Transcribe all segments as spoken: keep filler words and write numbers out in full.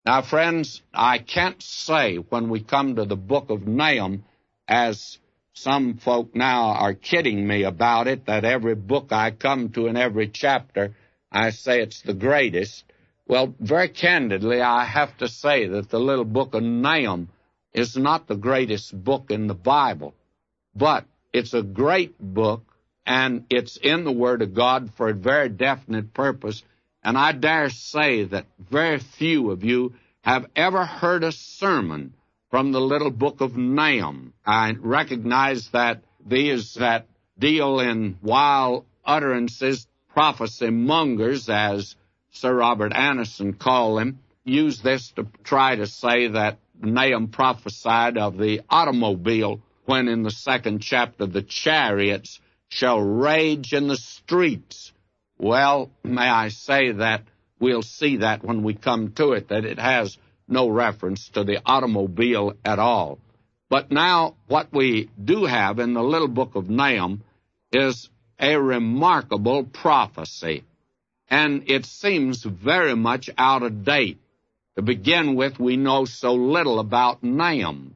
Now, friends, I can't say when we come to the book of Nahum, as some folk now are kidding me about it, that every book I come to in every chapter, I say it's the greatest. Well, very candidly, I have to say that the little book of Nahum is not the greatest book in the Bible, but it's a great book, and it's in the Word of God for a very definite purpose. And I dare say that very few of you have ever heard a sermon from the little book of Nahum. I recognize that these that deal in wild utterances, prophecy mongers, as Sir Robert Anderson called them, use this to try to say that Nahum prophesied of the automobile when in the second chapter the chariots shall rage in the streets. Well, may I say that we'll see that when we come to it, that it has no reference to the automobile at all. But now what we do have in the little book of Nahum is a remarkable prophecy, and it seems very much out of date. To begin with, we know so little about Nahum.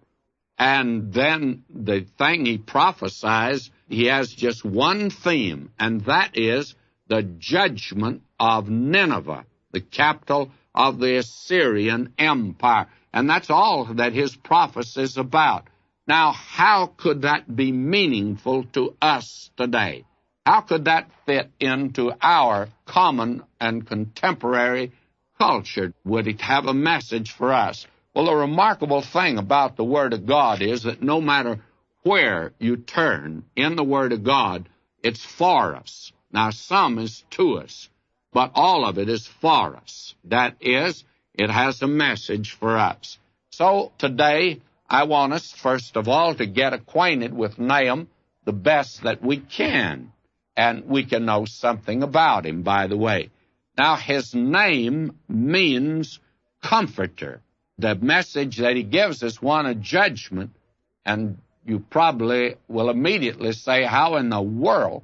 And then the thing he prophesies, he has just one theme, and that is the judgment of Nineveh, the capital of the Assyrian Empire. And that's all that his prophecy is about. Now, how could that be meaningful to us today? How could that fit into our common and contemporary culture? Would it have a message for us? Well, the remarkable thing about the Word of God is that no matter where you turn in the Word of God, it's for us. Now, some is to us, but all of it is for us. That is, it has a message for us. So today, I want us, first of all, to get acquainted with Nahum the best that we can. And we can know something about him, by the way. Now, his name means comforter. The message that he gives is one of judgment, and you probably will immediately say, how in the world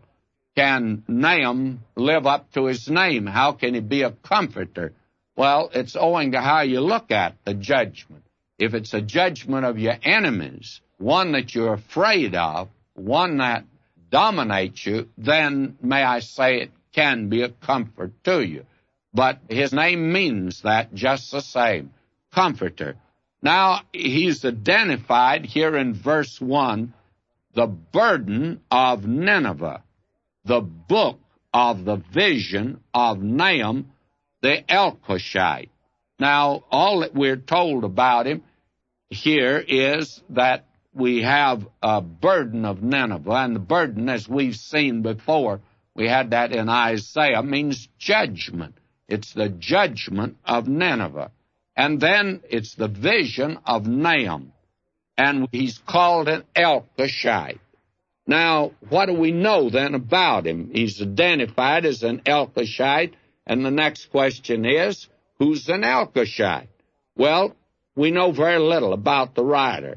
can Nahum live up to his name? How can he be a comforter? Well, it's owing to how you look at the judgment. If it's a judgment of your enemies, one that you're afraid of, one that dominates you, then may I say it can be a comfort to you. But his name means that just the same, comforter. Now, he's identified here in verse one, the burden of Nineveh, the book of the vision of Nahum the Elkoshite. Now, all that we're told about him here is that we have a burden of Nineveh, and the burden, as we've seen before, we had that in Isaiah, means judgment. It's the judgment of Nineveh. And then it's the vision of Nahum, and he's called an Elkoshite. Now, what do we know then about him? He's identified as an Elkoshite, and the next question is, who's an Elkoshite? Well, we know very little about the writer.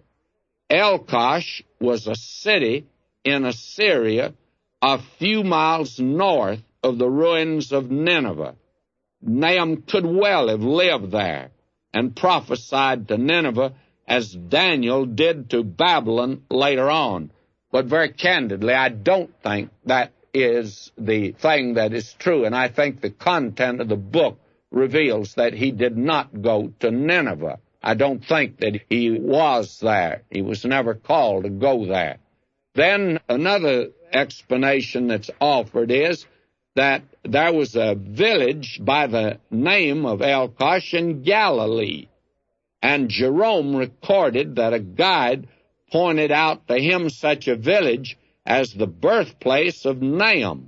Elkosh was a city in Assyria a few miles north of the ruins of Nineveh. Nahum could well have lived there and prophesied to Nineveh as Daniel did to Babylon later on. But very candidly, I don't think that is the thing that is true, and I think the content of the book reveals that he did not go to Nineveh. I don't think that he was there. He was never called to go there. Then another explanation that's offered is that there was a village by the name of Elkosh in Galilee, and Jerome recorded that a guide pointed out to him such a village as the birthplace of Nahum.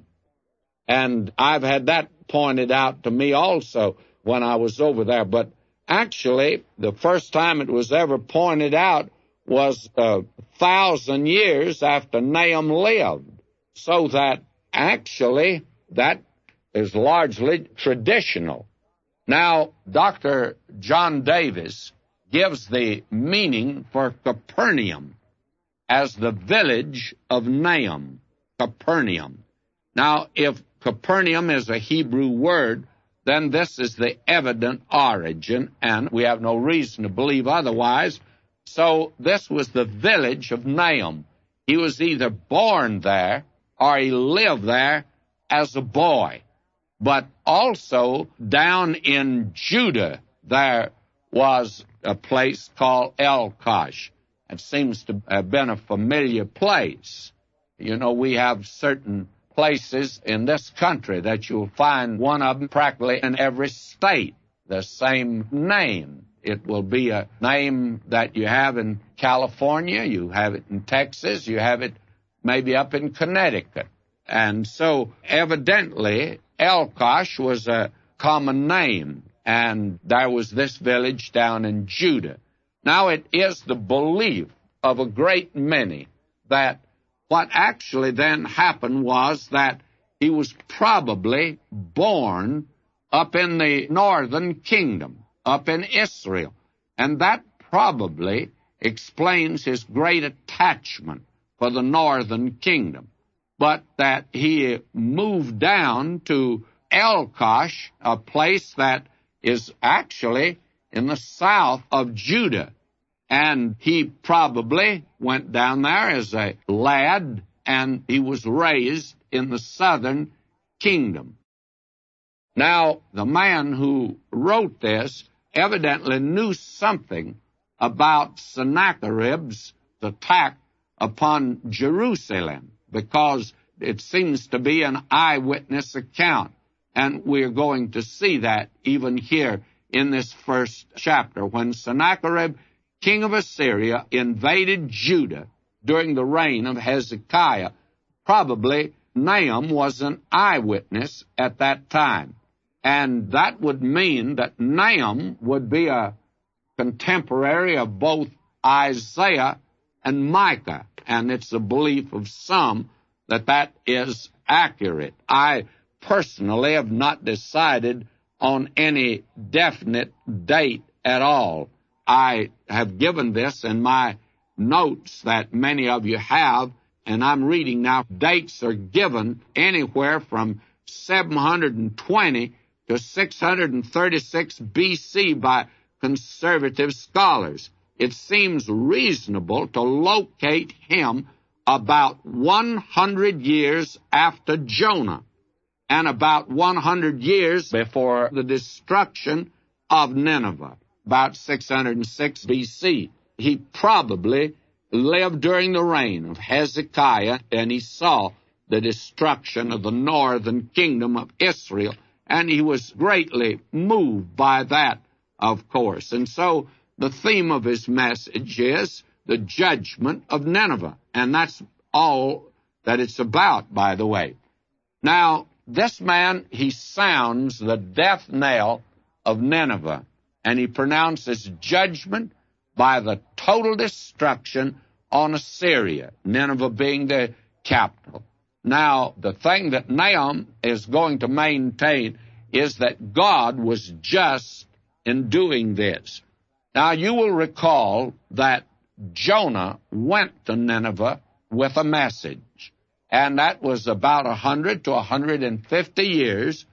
And I've had that pointed out to me also when I was over there, but actually, the first time it was ever pointed out was a thousand years after Nahum lived, so that actually that is largely traditional. Now, Doctor John Davis gives the meaning for Capernaum as the village of Nahum, Capernaum. Now, if Capernaum is a Hebrew word, then this is the evident origin, and we have no reason to believe otherwise. So this was the village of Nahum. He was either born there or he lived there as a boy. But also down in Judah, there was a place called Elkosh. It seems to have been a familiar place. You know, we have certain places in this country that you'll find one of them practically in every state, the same name. It will be a name that you have in California, you have it in Texas, you have it maybe up in Connecticut. And so evidently Elkosh was a common name, and there was this village down in Judah. Now it is the belief of a great many that what actually then happened was that he was probably born up in the northern kingdom, up in Israel. And that probably explains his great attachment for the northern kingdom. But that he moved down to Elkosh, a place that is actually in the south of Judah. And he probably went down there as a lad, and he was raised in the southern kingdom. Now, the man who wrote this evidently knew something about Sennacherib's attack upon Jerusalem, because it seems to be an eyewitness account. And we're going to see that even here in this first chapter, when Sennacherib, king of Assyria, invaded Judah during the reign of Hezekiah. Probably Nahum was an eyewitness at that time. And that would mean that Nahum would be a contemporary of both Isaiah and Micah. And it's the belief of some that that is accurate. I personally have not decided on any definite date at all. I have given this in my notes that many of you have, and I'm reading now. Dates are given anywhere from seven hundred twenty to six hundred thirty-six B C by conservative scholars. It seems reasonable to locate him about one hundred years after Jonah and about one hundred years before the destruction of Nineveh, about six hundred six B C. He probably lived during the reign of Hezekiah, and he saw the destruction of the northern kingdom of Israel, and he was greatly moved by that, of course. And so the theme of his message is the judgment of Nineveh, and that's all that it's about, by the way. Now, this man, he sounds the death knell of Nineveh, and he pronounces judgment by the total destruction on Assyria, Nineveh being the capital. Now, the thing that Nahum is going to maintain is that God was just in doing this. Now, you will recall that Jonah went to Nineveh with a message, and that was about one hundred to one hundred fifty years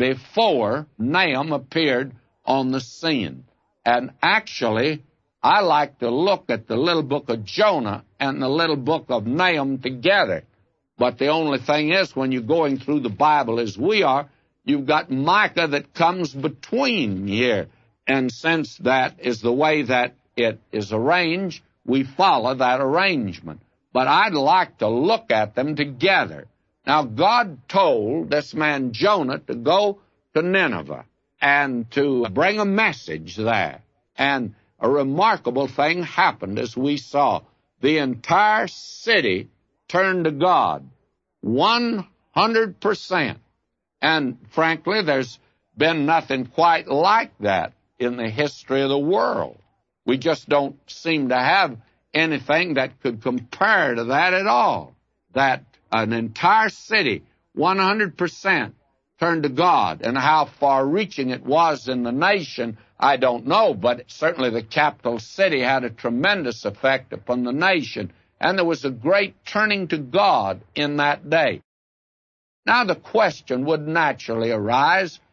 before Nahum appeared on the scene. And actually, I like to look at the little book of Jonah and the little book of Nahum together. But the only thing is, when you're going through the Bible as we are, you've got Micah that comes between here. And since that is the way that it is arranged, we follow that arrangement. But I'd like to look at them together. Now, God told this man Jonah to go to Nineveh and to bring a message there. And a remarkable thing happened, as we saw. The entire city turned to God, one hundred percent. And frankly, there's been nothing quite like that in the history of the world. We just don't seem to have anything that could compare to that at all. That an entire city, one hundred percent, turned to God. And how far-reaching it was in the nation, I don't know, but certainly the capital city had a tremendous effect upon the nation. And there was a great turning to God in that day. Now the question would naturally arise,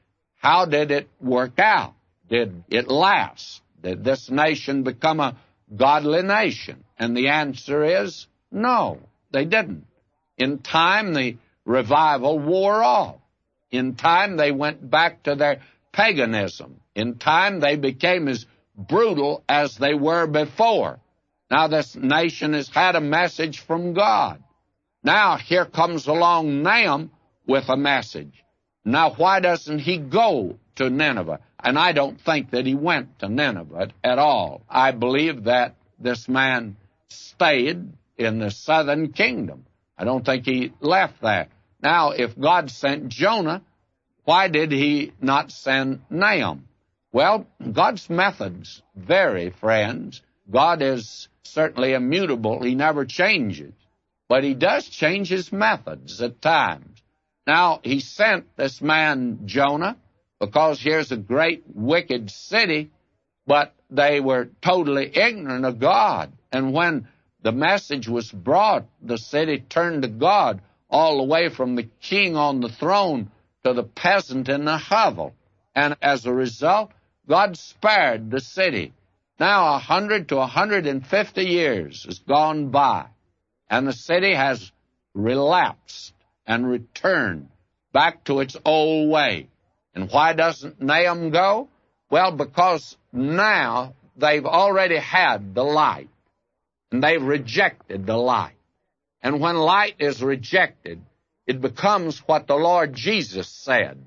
how did it work out? Did it last? Did this nation become a godly nation? And the answer is no, they didn't. In time, the revival wore off. In time, they went back to their paganism. In time, they became as brutal as they were before. Now, this nation has had a message from God. Now, here comes along Nahum with a message. Now, why doesn't he go to Nineveh? And I don't think that he went to Nineveh at all. I believe that this man stayed in the southern kingdom. I don't think he left there. Now, if God sent Jonah, why did he not send Nahum? Well, God's methods vary, friends. God is certainly immutable. He never changes. But he does change his methods at times. Now, he sent this man Jonah because here's a great wicked city, but they were totally ignorant of God. And when the message was brought, the city turned to God all the way from the king on the throne to the peasant in the hovel. And as a result, God spared the city. Now a hundred to a hundred and fifty years has gone by, and the city has relapsed and returned back to its old way. And why doesn't Nahum go? Well, because now they've already had the light, and they've rejected the light. And when light is rejected, it becomes what the Lord Jesus said.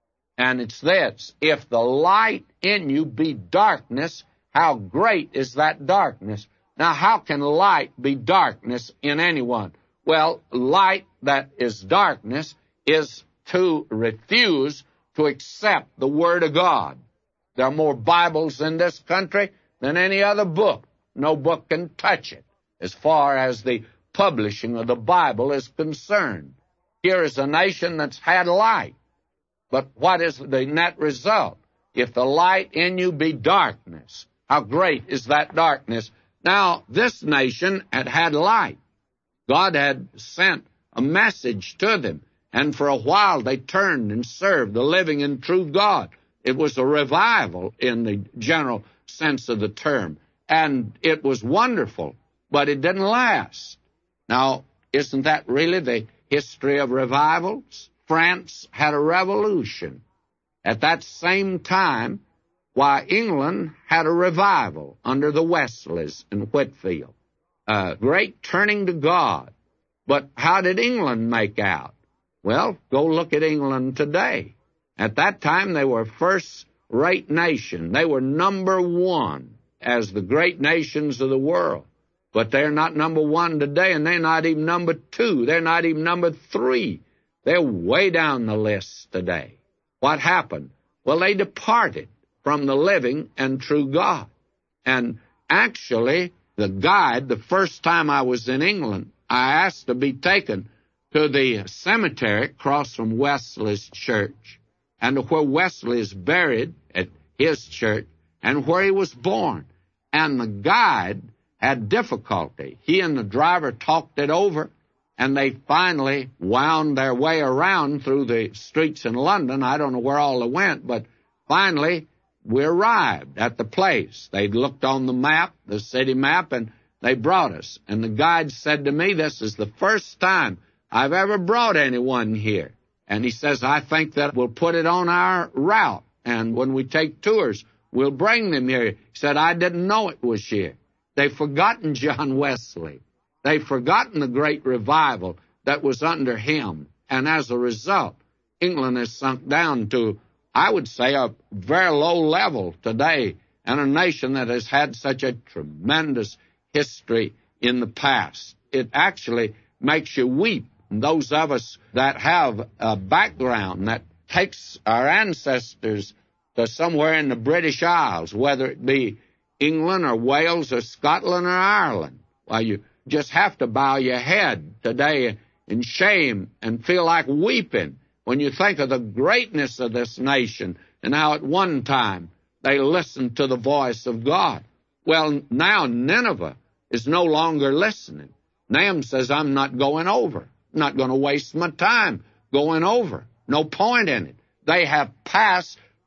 And it's this: if the light in you be darkness, how great is that darkness? Now, how can light be darkness in anyone? Well, light that is darkness is to refuse to accept the Word of God. There are more Bibles in this country than any other book. No book can touch it as far as the publishing of the Bible is concerned. Here is a nation that's had light. But what is the net result? If the light in you be darkness, how great is that darkness? Now, this nation had had light. God had sent a message to them, and for a while they turned and served the living and true God. It was a revival in the general sense of the term, and it was wonderful, but it didn't last. Now, isn't that really the history of revivals? France had a revolution. At that same time, why, England had a revival under the Wesleys in Whitfield. A great turning to God. But how did England make out? Well, go look at England today. At that time, they were a first-rate nation. They were number one as the great nations of the world. But they're not number one today, and they're not even number two. They're not even number three. They're way down the list today. What happened? Well, they departed from the living and true God. And actually, the guide, the first time I was in England, I asked to be taken to the cemetery across from Wesley's church, and to where Wesley is buried at his church, and where he was born. And the guide had difficulty. He and the driver talked it over, and they finally wound their way around through the streets in London. I don't know where all they went, but finally we arrived at the place. They'd looked on the map, the city map, and they brought us. And the guide said to me, this is the first time I've ever brought anyone here. And he says, I think that we'll put it on our route, and when we take tours, we'll bring them here. He said, I didn't know it was here. They've forgotten John Wesley. They've forgotten the great revival that was under him. And as a result, England has sunk down to, I would say, a very low level today, and a nation that has had such a tremendous history in the past. It actually makes you weep. And those of us that have a background that takes our ancestors to somewhere in the British Isles, whether it be England or Wales or Scotland or Ireland, well, you just have to bow your head today in shame and feel like weeping when you think of the greatness of this nation and how at one time they listened to the voice of God. Well, now Nineveh is no longer listening. Nahum says, I'm not going over. I'm not going to waste my time going over. No point in it. They have passed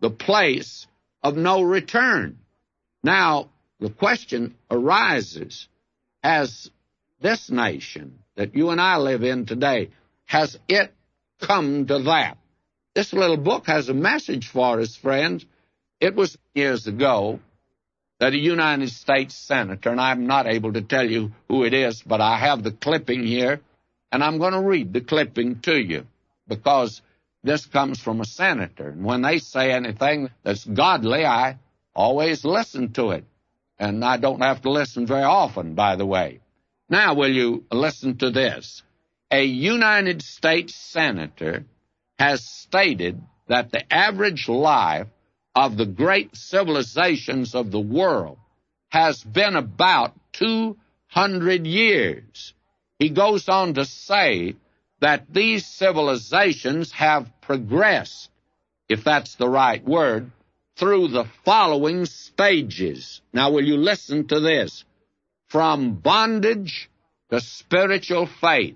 the place of no return. Now, the question arises, has this nation that you and I live in today, has it come to that? This little book has a message for us, friends. It was years ago that a United States senator, and I'm not able to tell you who it is, but I have the clipping here, and I'm going to read the clipping to you, because this comes from a senator. And when they say anything that's godly, I always listen to it. And I don't have to listen very often, by the way. Now, will you listen to this? A United States senator has stated that the average life of the great civilizations of the world has been about two hundred years. He goes on to say that these civilizations have progressed, if that's the right word, through the following stages. Now, will you listen to this? From bondage to spiritual faith,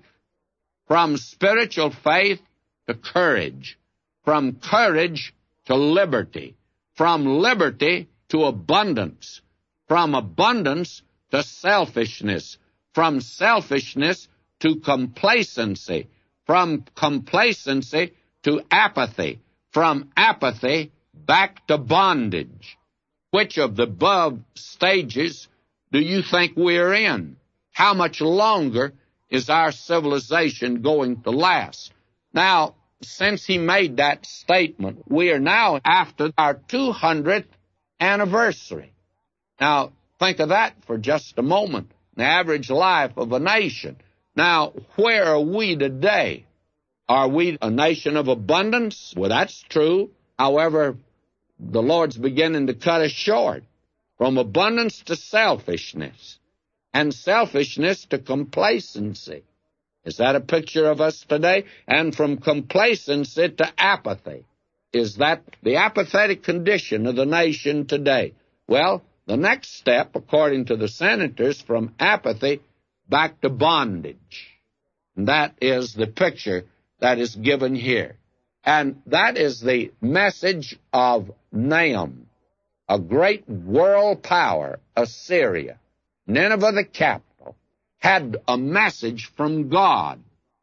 from spiritual faith to courage, from courage to liberty, from liberty to abundance, from abundance to selfishness, from selfishness to complacency, from complacency to apathy, from apathy back to bondage. Which of the above stages do you think we're in? How much longer is our civilization going to last? Now, since he made that statement, we are now after our two hundredth anniversary. Now, think of that for just a moment, the average life of a nation. Now, where are we today? Are we a nation of abundance? Well, that's true. However, the Lord's beginning to cut us short, from abundance to selfishness, and selfishness to complacency. Is that a picture of us today? And from complacency to apathy. Is that the apathetic condition of the nation today? Well, the next step, according to the senators, from apathy back to bondage. And that is the picture that is given here. And that is the message of Nahum, a great world power, Assyria. Nineveh, the capital, had a message from God,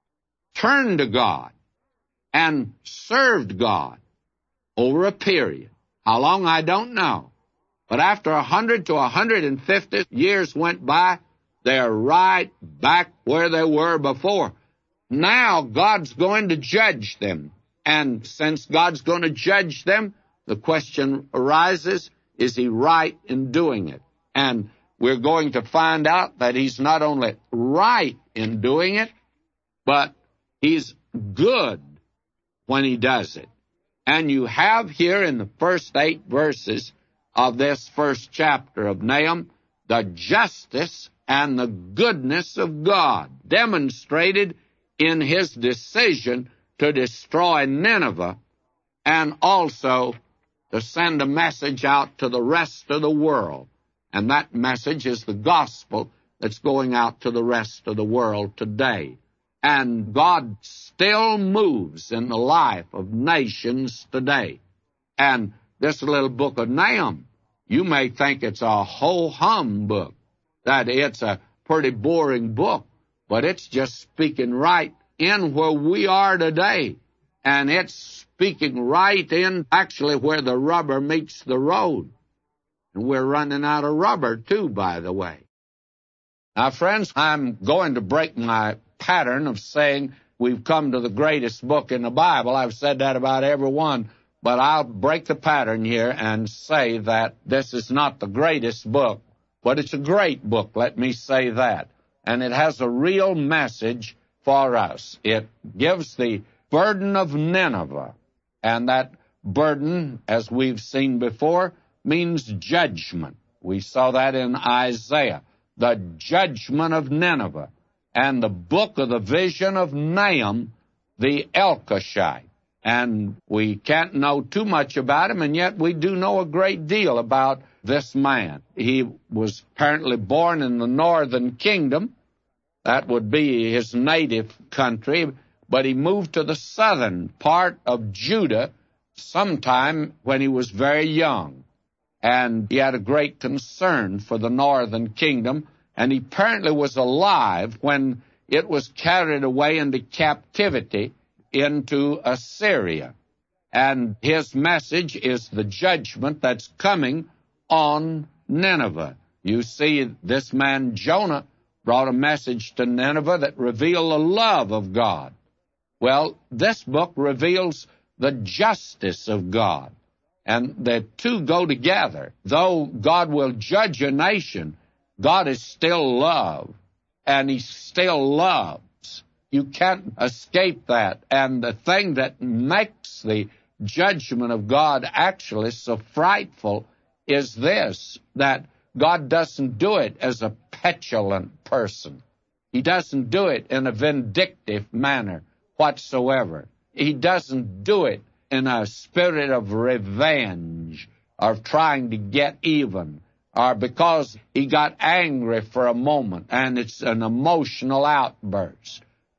turned to God, and served God over a period. How long, I don't know. But after a hundred to a hundred and fifty years went by, they're right back where they were before. Now God's going to judge them. And since God's going to judge them, the question arises, is he right in doing it? And we're going to find out that he's not only right in doing it, but he's good when he does it. And you have here in the first eight verses of this first chapter of Nahum the justice and the goodness of God demonstrated in his decision to destroy Nineveh, and also to send a message out to the rest of the world. And that message is the gospel that's going out to the rest of the world today. And God still moves in the life of nations today. And this little book of Nahum, you may think it's a ho-hum book, that it's a pretty boring book, but it's just speaking right in where we are today. And it's speaking right in actually where the rubber meets the road. And we're running out of rubber, too, by the way. Now, friends, I'm going to break my pattern of saying we've come to the greatest book in the Bible. I've said that about every one. But I'll break the pattern here and say that this is not the greatest book, but it's a great book, let me say that. And it has a real message for us. It gives the burden of Nineveh, and that burden, as we've seen before, means judgment. We saw that in Isaiah, the judgment of Nineveh, and the book of the vision of Nahum, the Elkoshite. And we can't know too much about him, and yet we do know a great deal about this man. He was apparently born in the northern kingdom. That would be his native country, but he moved to the southern part of Judah sometime when he was very young, and he had a great concern for the northern kingdom, and he apparently was alive when it was carried away into captivity into Assyria. And his message is the judgment that's coming on Nineveh. You see, this man Jonah brought a message to Nineveh that revealed the love of God. Well, this book reveals the justice of God, and the two go together. Though God will judge a nation, God is still love, and he still loves. You can't escape that. And the thing that makes the judgment of God actually so frightful is this, that God doesn't do it as a petulant person. He doesn't do it in a vindictive manner whatsoever. He doesn't do it in a spirit of revenge or trying to get even, or because he got angry for a moment and it's an emotional outburst.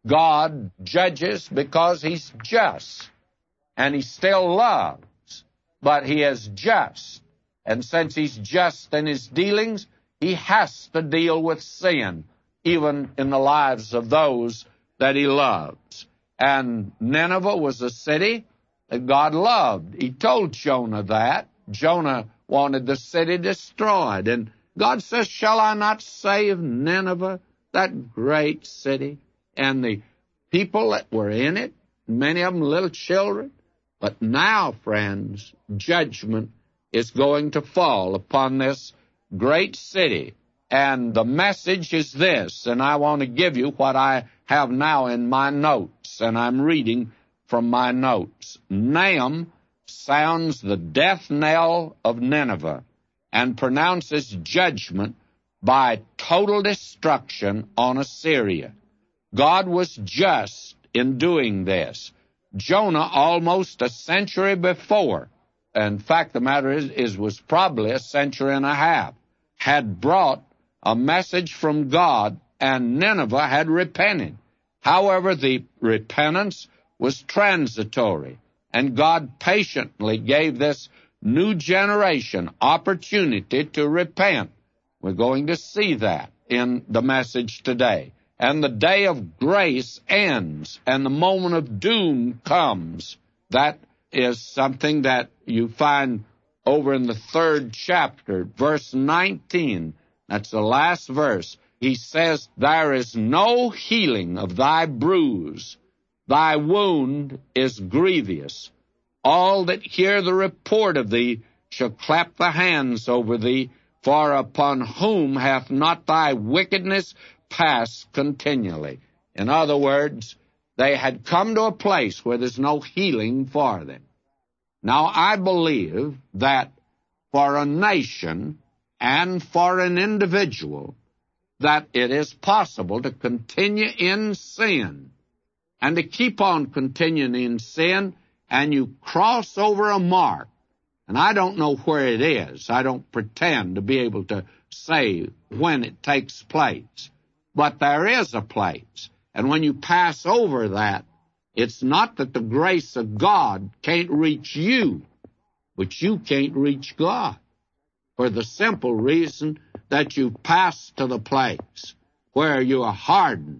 God judges because he's just, and he still loves, but he is just. And since he's just in his dealings, he has to deal with sin, even in the lives of those that he loves. And Nineveh was a city that God loved. He told Jonah that. Jonah wanted the city destroyed. And God says, shall I not save Nineveh, that great city, and the people that were in it, many of them little children? But now, friends, judgment is going to fall upon this great city. And the message is this, and I want to give you what I have now in my notes, and I'm reading from my notes. Nahum sounds the death knell of Nineveh and pronounces judgment by total destruction on Assyria. God was just in doing this. Jonah, almost a century before, in fact, the matter is, is was probably a century and a half, had brought a message from God, and Nineveh had repented. However, the repentance was transitory, and God patiently gave this new generation opportunity to repent. We're going to see that in the message today. And the day of grace ends, and the moment of doom comes. That is something that you find over in the third chapter, verse nineteen. That's the last verse. He says, there is no healing of thy bruise. Thy wound is grievous. All that hear the report of thee shall clap the hands over thee, for upon whom hath not thy wickedness passed continually? In other words, they had come to a place where there's no healing for them. Now, I believe that for a nation and for an individual, that it is possible to continue in sin and to keep on continuing in sin, and you cross over a mark. And I don't know where it is. I don't pretend to be able to say when it takes place. But there is a place. And when you pass over that, it's not that the grace of God can't reach you, but you can't reach God, for the simple reason that you pass to the place where you are hardened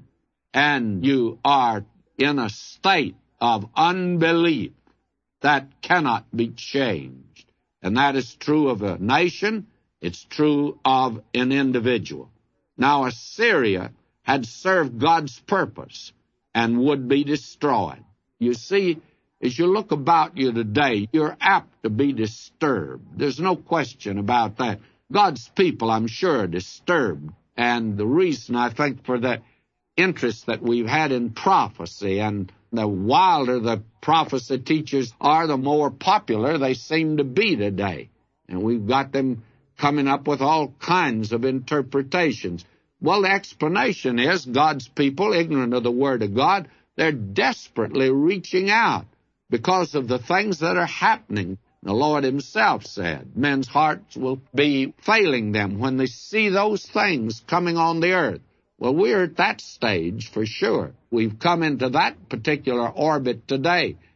and you are in a state of unbelief that cannot be changed. And that is true of a nation. It's true of an individual. Now, Assyria had served God's purpose and would be destroyed. You see, as you look about you today, you're apt to be disturbed. There's no question about that. God's people, I'm sure, are disturbed. And the reason, I think, for the interest that we've had in prophecy, and the wilder the prophecy teachers are, the more popular they seem to be today. And we've got them coming up with all kinds of interpretations. Well, the explanation is God's people, ignorant of the Word of God, they're desperately reaching out because of the things that are happening. The Lord himself said men's hearts will be failing them when they see those things coming on the earth. Well, we're at that stage for sure. We've come into that particular orbit today.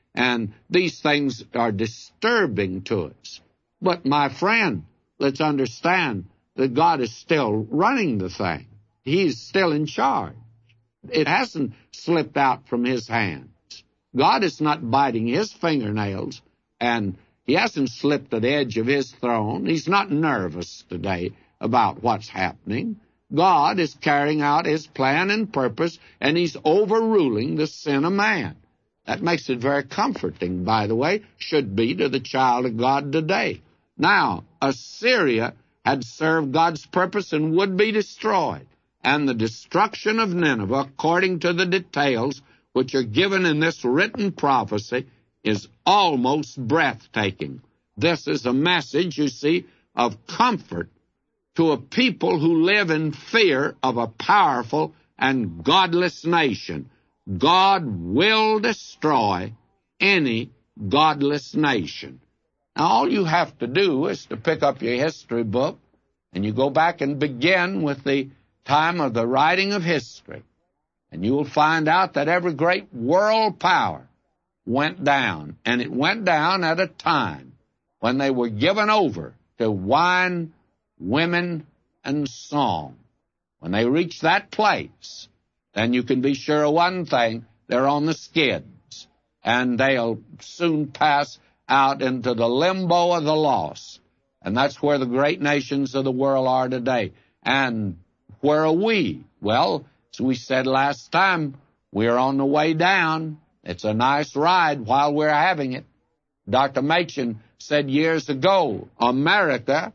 And these things are disturbing to us. But, my friend, let's understand that God is still running the thing. He's still in charge. It hasn't slipped out from His hands. God is not biting His fingernails, and He hasn't slipped at the edge of His throne. He's not nervous today about what's happening. God is carrying out His plan and purpose, and He's overruling the sin of man. That makes it very comforting, by the way, should be to the child of God today. Now, Assyria had served God's purpose and would be destroyed. And the destruction of Nineveh, according to the details which are given in this written prophecy, is almost breathtaking. This is a message, you see, of comfort to a people who live in fear of a powerful and godless nation. God will destroy any godless nation. Now, all you have to do is to pick up your history book, and you go back and begin with the time of the writing of history, and you will find out that every great world power went down, and it went down at a time when they were given over to wine, women, and song. When they reach that place, then you can be sure of one thing: they're on the skids, and they'll soon pass out into the limbo of the lost. And that's where the great nations of the world are today. And where are we? Well, as we said last time, we're on the way down. It's a nice ride while we're having it. Doctor Machen said years ago, America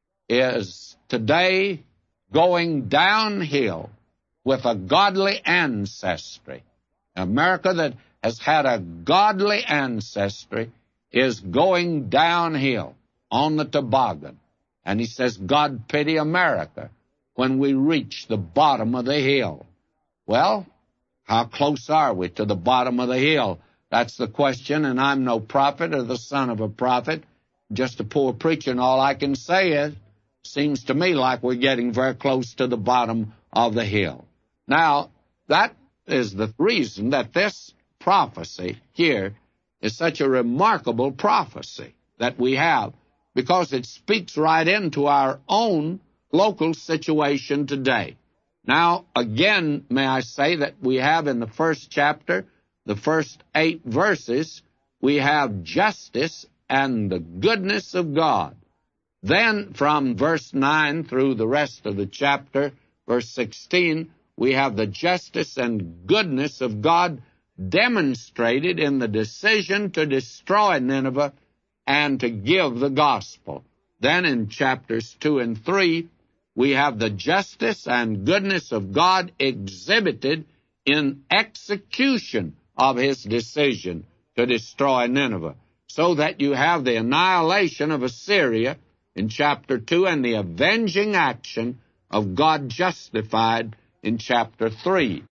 is today going downhill with a godly ancestry. America that has had a godly ancestry is going downhill on the toboggan. And he says, God pity America when we reach the bottom of the hill. Well, how close are we to the bottom of the hill? That's the question, and I'm no prophet or the son of a prophet, just a poor preacher, and all I can say is, seems to me like we're getting very close to the bottom of the hill. Now, that is the reason that this prophecy here is such a remarkable prophecy that we have, because it speaks right into our own local situation today. Now, again, may I say that we have in the first chapter, the first eight verses, we have justice and the goodness of God. Then from verse nine through the rest of the chapter, verse sixteen, we have the justice and goodness of God demonstrated in the decision to destroy Nineveh and to give the gospel. Then in chapters two and three, we have the justice and goodness of God exhibited in execution of His decision to destroy Nineveh, so that you have the annihilation of Assyria in chapter two and the avenging action of God justified in chapter three.